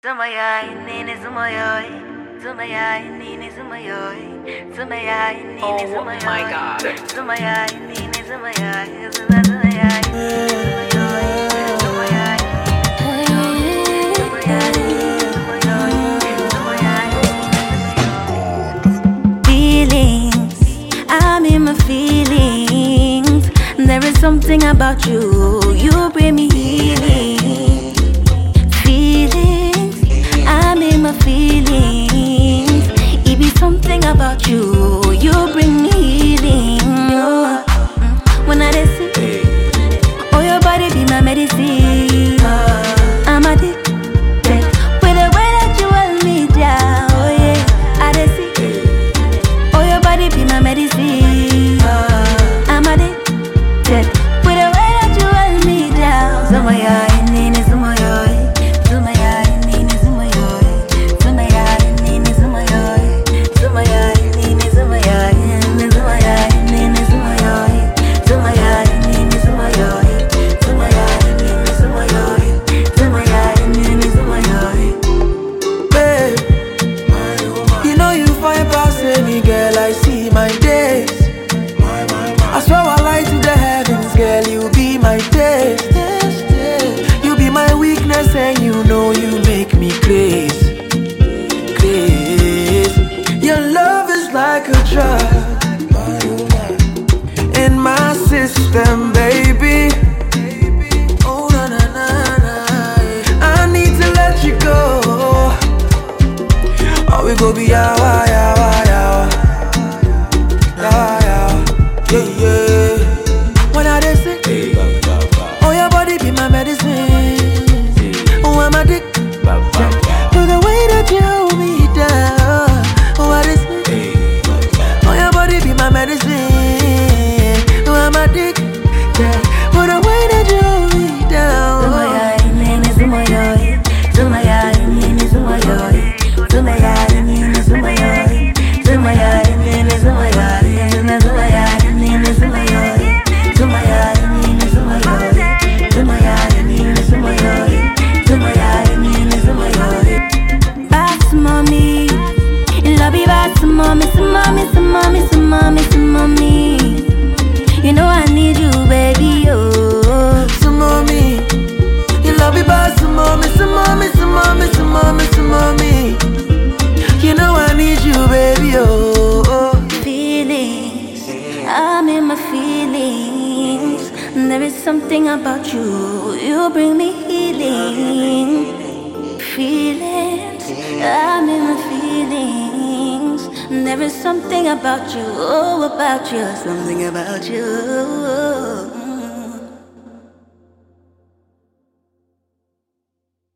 Oh my God. Feelings, I'm in my feelings. There is something about you, you bring me healing. Feelings, I'm in my feelings. It be something about you, you bring me healing. When I see, oh your body be my medicine. I'm addicted with the way that you hold me down. Oh yeah, I see, oh your body be my medicine. I'm addicted with the way that you hold me down. Zumaya, nini zumaya, zumaya, nini zumaya, zumaya, nini zumaya, zumaya, nini zumaya, zumaya, nini zumaya, zumaya, nini zumaya, zumaya, nini zumaya, zumaya, nini zumaya. Babe, you know you fine past me, girl. I see my days. I swear I lie to the heavens, girl. You be my taste. You be my weakness, and you know you make me crazy, crazy. Your love is like a drug in my system, baby. Oh na na na na. I need to let you go. Or we go be yawa yawa yawa yawa yawa. Yeah yeah. When I dey sick, oh your body be my medicine. Oh I'm addicted to the way that you hold me down. Oh I dey sick, oh your body be my medicine. Oh I'm addicted to the way that you hold me down. Zumaya, nini zumaya, zumaya, nini zumaya, zumaya, nini zumaya, zumaya, nini zumaya, zumaya, nini zumaya, zumaya, nini zumaya, zumaya, nini zumaya, zumaya, nini zumaya. Bass mommy, love you bass mommy, mommy. You know I need you, baby, oh. Some mommy, you love me back, some mommy, some mommy, some mommy, some mommy, some mommy. You know I need you, baby, oh. Feelings, I'm in my feelings. There is something about you, you bring me healing. Feelings, I'm in my feelings. There is something about you, oh, about you, something about you.